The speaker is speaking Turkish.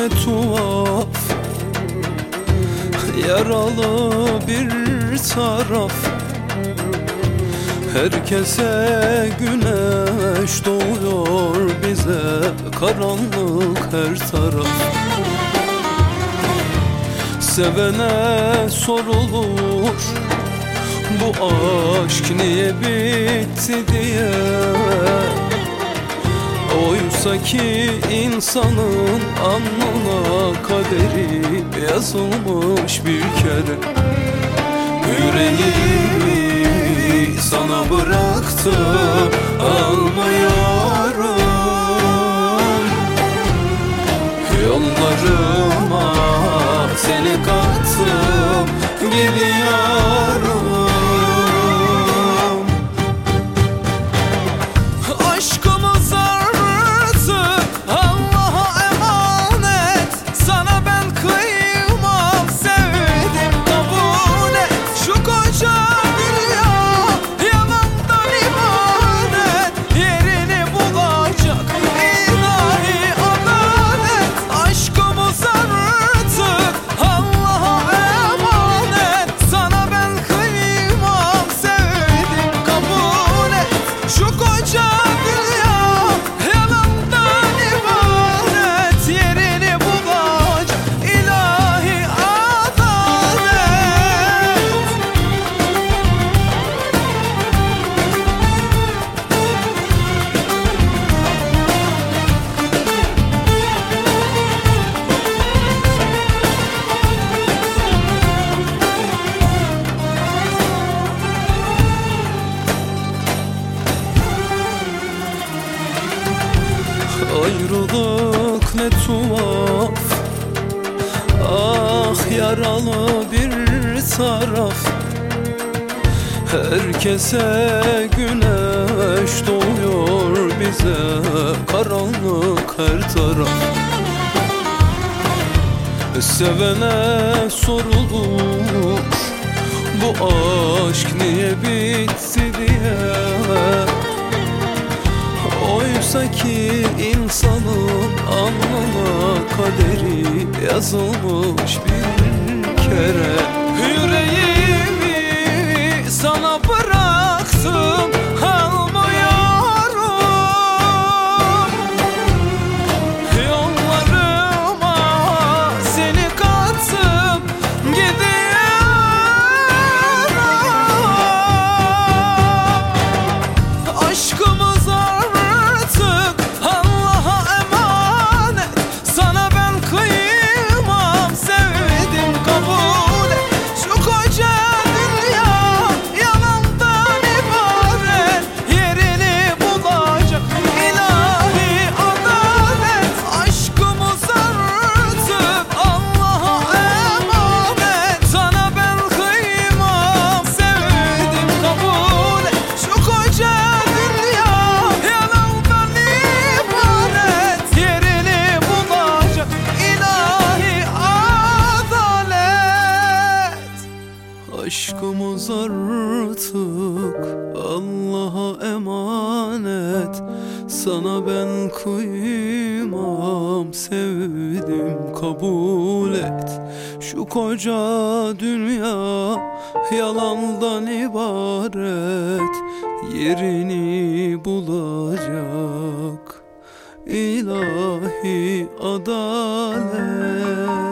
ne tuhaf, yaralı bir taraf. Herkese güneş doğuyor, bize karanlık her taraf. Sevene sorulur, bu aşk niye bitti diye. Oysa ki insanın alnına kaderi yazılmış bir kere. Yüreğimi sana bıraktım, almıyorum. Yollarıma seni kattım, gidiyorum. Aşkımız artık Allah'a emanet. Sana ben kıymam, sevdim kabul et. Şu koca dünya yalandan ibaret, yerini bulacak ilahi adalet. Aşkımız artık Allah'a emanet. Sana ben kıymam, sevdim kabul et. Şu koca dünya yalandan ibaret, yerini bulacak ilahi adalet. Ayrılık ne tuhaf, ah yaralı bir taraf. Herkese güneş doğuyor, bize karanlık her taraf. Sevene sorulur, bu aşk niye bitti diye. Oysa ki insanın alnına kaderi yazılmış bir kere. Yüreğimi sana bıraktım, almıyorum. Yollarıma seni kattım, gidiyorum. Aşkımız artık Allah'a emanet. Sana ben kıymam, sevdim kabul et. Şu koca dünya yalandan ibaret, yerini bulacak ilahi adalet. Aşkımız artık Allah'a emanet. Sana ben kıymam, sevdim kabul et. Şu koca dünya yalandan ibaret, yerini bulacak ilahi adalet. Aşkımız artık Allah'a emanet. Sana ben kıymam, sevdim kabul et. Şu koca dünya yalandan ibaret, yerini bulacak ilahi adalet.